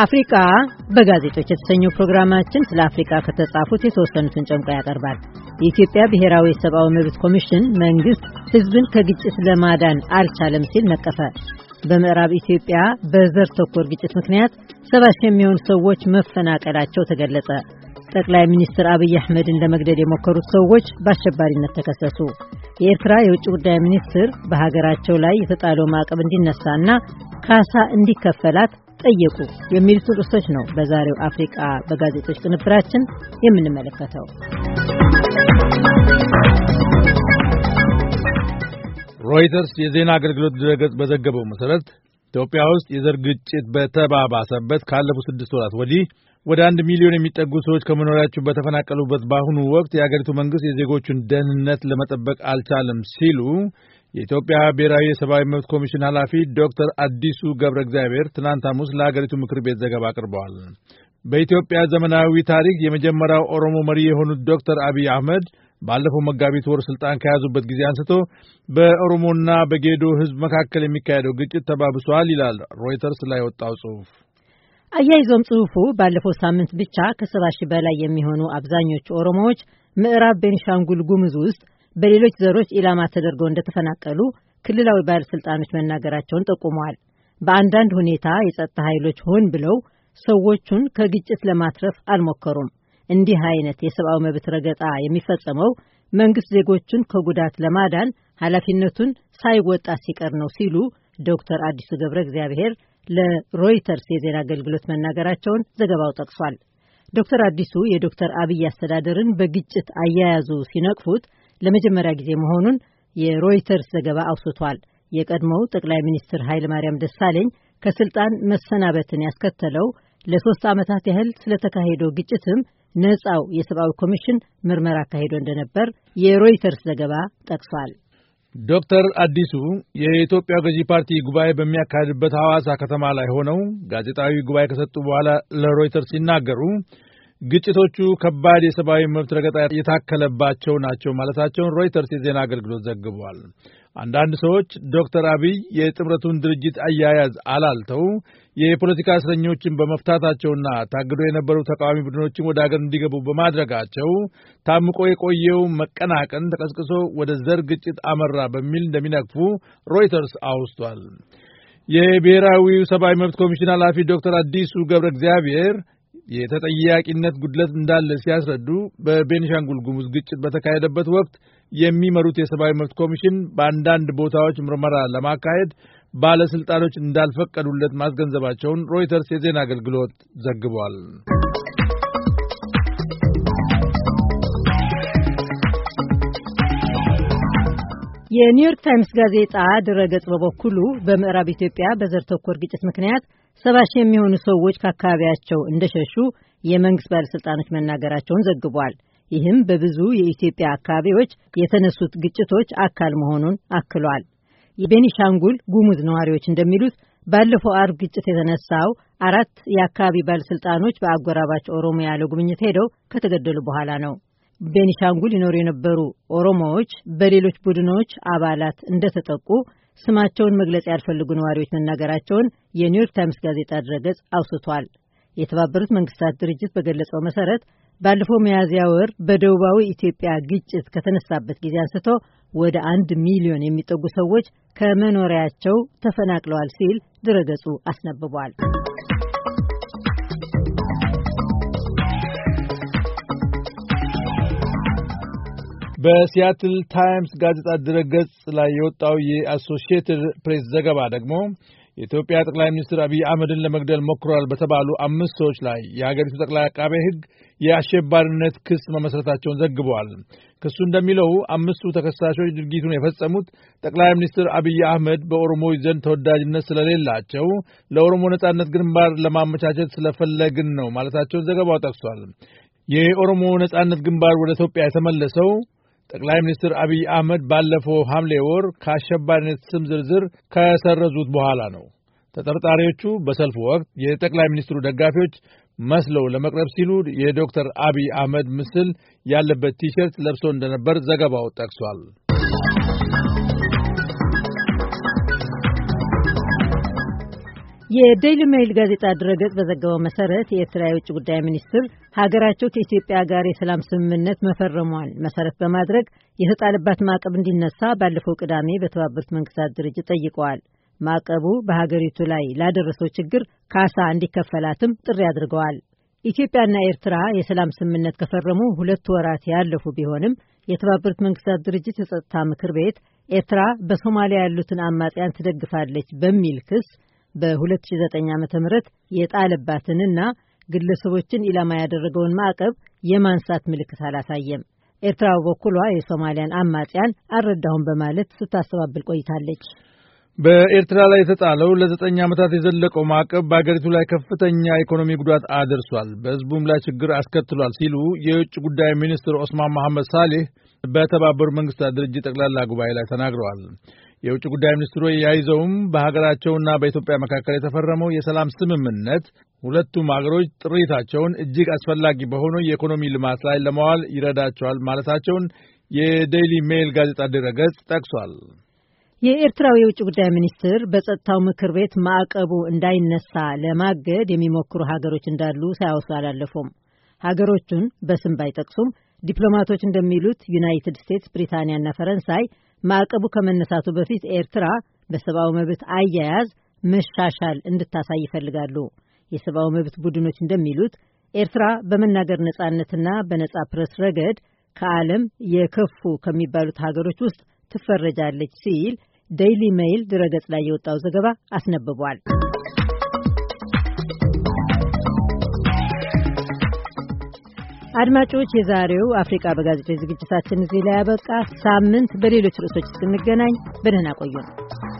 አፍሪካ በጋዜጦች የተሰኘው ፕሮግራማችን ስለ አፍሪካ ከተጻፉት የተወሰኑትን ጨምቆ ያቀርባል። የኢትዮጵያ ብሔራዊ የሰብአዊ መብት ኮሚሽን መንግስት ህዝብን ከግጭት ለማዳን አልቻለም ሲል ነቀፈ። በምዕራብ ኢትዮጵያ በዘር ተኮር ግጭት ምክንያት 70 የሚሆኑ ሰዎች መፈናቀላቸው ተገለጸ። ጠቅላይ ሚኒስትር አብይ አህመድን ለመግደል የሞከሩት ሰዎች በአሸባሪነት ተከሰሱ። የኤርትራ የውጭ ጉዳይ ሚኒስትር በሀገራቸው ላይ የተጣለው ማዕቀብ እንዲነሳና ካሳ እንዲከፈላት ጠየቁ። የሚሉት ርዕሶች ነው በዛሬው አፍሪካ በጋዜጦች ቅንብራችን የምንመለከተው። ሮይተርስ የዜና አገልግሎት ድረገጽ በዘገበው መሰረት ኢትዮጵያ ውስጥ የዘር ግጭት በተባባሰበት ካለፉት 6 ወራት ወዲህ ወደ 1 ሚሊዮን የሚጠጉ ሰዎች ከመኖሪያቸው በተፈናቀሉበት በአሁኑ ወቅት የአገሪቱ መንግስት የዜጎቹን ደህንነት ለመጠበቅ አልቻለም ሲሉ የኢትዮጵያ ብሔራዊ የሰብአዊ መብት ኮሚሽን ኃላፊ ዶክተር አዲሱ ገብረ እግዚአብሔር ትናንት ሐሙስ ለአገሪቱ ምክር ቤት ዘገባ አቅርበዋል። በኢትዮጵያ ዘመናዊ ታሪክ የመጀመሪያው ኦሮሞ መሪ የሆኑት ዶክተር አብይ አህመድ ባለፈው መጋቢት ወር ስልጣን ከያዙበት ጊዜ አንስቶ በኦሮሞና በጌዶ ህዝብ መካከል የሚካሄደው ግጭት ተባብሷል ይላል ሮይተርስ ላይ ወጣው ጽሑፍ። አያይዞም ጽሑፉ ባለፈው ሳምንት ብቻ ከ70 ሺህ በላይ የሚሆኑ አብዛኞቹ ኦሮሞዎች ምዕራብ ቤኒሻንጉል ጉሙዝ ውስጥ በሌሎች ዘሮች ኢላማ ተደርገው እንደተፈናቀሉ ክልላዊ ባለስልጣኖች መናገራቸውን ጠቁመዋል። በአንዳንድ ሁኔታ የጸጥታ ኃይሎች ሆን ብለው ሰዎቹን ከግጭት ለማትረፍ አልሞከሩም። እንዲህ አይነት የሰብአዊ መብት ረገጣ የሚፈጸመው መንግስት ዜጎቹን ከጉዳት ለማዳን ኃላፊነቱን ሳይወጣ ሲቀር ነው ሲሉ ዶክተር አዲሱ ገብረ እግዚአብሔር ለሮይተርስ የዜና አገልግሎት መናገራቸውን ዘገባው ጠቅሷል። ዶክተር አዲሱ የዶክተር አብይ አስተዳደርን በግጭት አያያዙ ሲነቅፉት ለመጀመሪያ ጊዜ መሆኑን የሮይተርስ ዘገባ አውስቷል። የቀድሞው ጠቅላይ ሚኒስትር ኃይለ ማርያም ደሳለኝ ከስልጣን መሰናበትን ያስከተለው ለ3 ዓመታት ያህል ስለተካሄደው ግጭትም ነፃው የሰብአዊ ኮሚሽን ምርመራ አካሂዶ እንደነበር የሮይተርስ ዘገባ ጠቅሷል። ዶክተር አዲሱ የኢትዮጵያ ገዢ ፓርቲ ጉባኤ በሚያካሂድበት ሐዋሳ ከተማ ላይ ሆነው ጋዜጣዊ ጉባኤ ከሰጡ በኋላ ለሮይተርስ ሲናገሩ ግጭቶቹ ከባድ የሰብአዊ መብት ረገጣ የታከለባቸው ናቸው ማለታቸውን ሮይተርስ የዜና አገልግሎት ዘግቧል። አንዳንድ ሰዎች ዶክተር አብይ የጥምረቱን ድርጅት አያያዝ አላልተው የፖለቲካ እስረኞችን በመፍታታቸውና ታግዶ የነበሩ ተቃዋሚ ቡድኖችን ወደ አገር እንዲገቡ በማድረጋቸው ታምቆ የቆየው መቀናቀን ተቀስቅሶ ወደ ዘር ግጭት አመራ በሚል እንደሚነቅፉ ሮይተርስ አውስቷል። የብሔራዊ ሰብአዊ መብት ኮሚሽን ኃላፊ ዶክተር አዲሱ ገብረ እግዚአብሔር የተጠያቂነት ጉድለት እንዳለ ሲያስረዱ በቤኒሻንጉል ጉሙዝ ግጭት በተካሄደበት ወቅት የሚመሩት የሰብአዊ መብት ኮሚሽን በአንዳንድ ቦታዎች ምርመራ ለማካሄድ ባለስልጣኖች እንዳልፈቀዱለት ማስገንዘባቸውን ሮይተርስ የዜና አገልግሎት ዘግቧል። የኒውዮርክ ታይምስ ጋዜጣ ድረገጽ በበኩሉ በምዕራብ ኢትዮጵያ በዘር ተኮር ግጭት ምክንያት 70 የሚሆኑ ሰዎች ከአካባቢያቸው እንደሸሹ የመንግስት ባለስልጣኖች መናገራቸውን ዘግቧል። ይህም በብዙ የኢትዮጵያ አካባቢዎች የተነሱት ግጭቶች አካል መሆኑን አክሏል። የቤኒሻንጉል ጉሙዝ ነዋሪዎች እንደሚሉት ባለፈው አርብ ግጭት የተነሳው 4 የአካባቢ ባለስልጣኖች በአጎራባች ኦሮሚያ ለጉብኝት ሄደው ከተገደሉ በኋላ ነው። ቤኒሻንጉል ይኖሩ የነበሩ ኦሮሞዎች በሌሎች ቡድኖች አባላት እንደተጠቁ ስማቸውን መግለጽ ያልፈልጉ ነዋሪዎች መናገራቸውን የኒውዮርክ ታይምስ ጋዜጣ ድረገጽ አውስቷል። የተባበሩት መንግስታት ድርጅት በገለጸው መሰረት ባለፈው ሚያዝያ ወር በደቡባዊ ኢትዮጵያ ግጭት ከተነሳበት ጊዜ አንስቶ ወደ 1 ሚሊዮን የሚጠጉ ሰዎች ከመኖሪያቸው ተፈናቅለዋል ሲል ድረገጹ አስነብቧል። በሲያትል ታይምስ ጋዜጣ ድረገጽ ላይ የወጣው የአሶሺየትድ ፕሬስ ዘገባ ደግሞ የኢትዮጵያ ጠቅላይ ሚኒስትር አብይ አህመድን ለመግደል ሞክረዋል በተባሉ 5 ሰዎች ላይ የሀገሪቱ ጠቅላይ አቃቤ ሕግ የአሸባሪነት ክስ መመስረታቸውን ዘግበዋል። ክሱ እንደሚለው 5ቱ ተከሳሾች ድርጊቱን የፈጸሙት ጠቅላይ ሚኒስትር አብይ አህመድ በኦሮሞዎች ዘንድ ተወዳጅነት ስለሌላቸው ለኦሮሞ ነጻነት ግንባር ለማመቻቸት ስለፈለግን ነው ማለታቸውን ዘገባው ጠቅሷል። የኦሮሞ ነጻነት ግንባር ወደ ኢትዮጵያ የተመለሰው ጠቅላይ ሚኒስትር አብይ አህመድ ባለፈው ሐምሌ ወር ከአሸባሪነት ስም ዝርዝር ከሰረዙት በኋላ ነው። ተጠርጣሪዎቹ በሰልፉ ወቅት የጠቅላይ ሚኒስትሩ ደጋፊዎች መስለው ለመቅረብ ሲሉ የዶክተር አብይ አህመድ ምስል ያለበት ቲሸርት ለብሶ እንደነበር ዘገባው ጠቅሷል። የዴይሊ ሜይል ጋዜጣ ድረገጽ በዘገበው መሰረት የኤርትራ የውጭ ጉዳይ ሚኒስትር ሀገራቸው ከኢትዮጵያ ጋር የሰላም ስምምነት መፈረሟን መሰረት በማድረግ የተጣለባት ማዕቀብ እንዲነሳ ባለፈው ቅዳሜ በተባበሩት መንግስታት ድርጅት ጠይቀዋል። ማዕቀቡ በሀገሪቱ ላይ ላደረሰው ችግር ካሳ እንዲከፈላትም ጥሪ አድርገዋል። ኢትዮጵያና ኤርትራ የሰላም ስምምነት ከፈረሙ 2 ወራት ያለፉ ቢሆንም የተባበሩት መንግስታት ድርጅት የጸጥታ ምክር ቤት ኤርትራ በሶማሊያ ያሉትን አማጽያን ትደግፋለች በሚል ክስ በ2009 ዓ.ም የጣለባትንና ግለሰቦችን ኢላማ ያደረገውን ማዕቀብ የማንሳት ምልክት አላሳየም። ኤርትራ በበኩሏ የሶማሊያን አማጽያን አልረዳሁም በማለት ስታስተባብል ቆይታለች። በኤርትራ ላይ የተጣለው ለ9 ዓመታት የዘለቀው ማዕቀብ በአገሪቱ ላይ ከፍተኛ ኢኮኖሚ ጉዳት አድርሷል፣ በህዝቡም ላይ ችግር አስከትሏል ሲሉ የውጭ ጉዳይ ሚኒስትር ኦስማን መሐመድ ሳሌህ በተባበሩት መንግስታት ድርጅት ጠቅላላ ጉባኤ ላይ ተናግረዋል። የውጭ ጉዳይ ሚኒስትሩ ያይዘውም በሀገራቸውና በኢትዮጵያ መካከል የተፈረመው የሰላም ስምምነት ሁለቱም ሀገሮች ጥሪታቸውን እጅግ አስፈላጊ በሆነው የኢኮኖሚ ልማት ላይ ለማዋል ይረዳቸዋል ማለታቸውን የዴይሊ ሜይል ጋዜጣ ድረገጽ ጠቅሷል። የኤርትራው የውጭ ጉዳይ ሚኒስትር በጸጥታው ምክር ቤት ማዕቀቡ እንዳይነሳ ለማገድ የሚሞክሩ ሀገሮች እንዳሉ ሳያወሱ አላለፉም። ሀገሮቹን በስም ባይጠቅሱም ዲፕሎማቶች እንደሚሉት ዩናይትድ ስቴትስ፣ ብሪታንያና ፈረንሳይ ማዕቀቡ ከመነሳቱ በፊት ኤርትራ በሰብአዊ መብት አያያዝ መሻሻል እንድታሳይ ይፈልጋሉ። የሰብአዊ መብት ቡድኖች እንደሚሉት ኤርትራ በመናገር ነጻነትና በነጻ ፕሬስ ረገድ ከዓለም የከፉ ከሚባሉት ሀገሮች ውስጥ ትፈረጃለች ሲል ዴይሊ ሜይል ድረገጽ ላይ የወጣው ዘገባ አስነብቧል። አድማጮች፣ የዛሬው አፍሪካ በጋዜጦች ዝግጅታችን እዚህ ላይ ያበቃ። ሳምንት በሌሎች ርዕሶች እስክንገናኝ በደህና ቆዩ።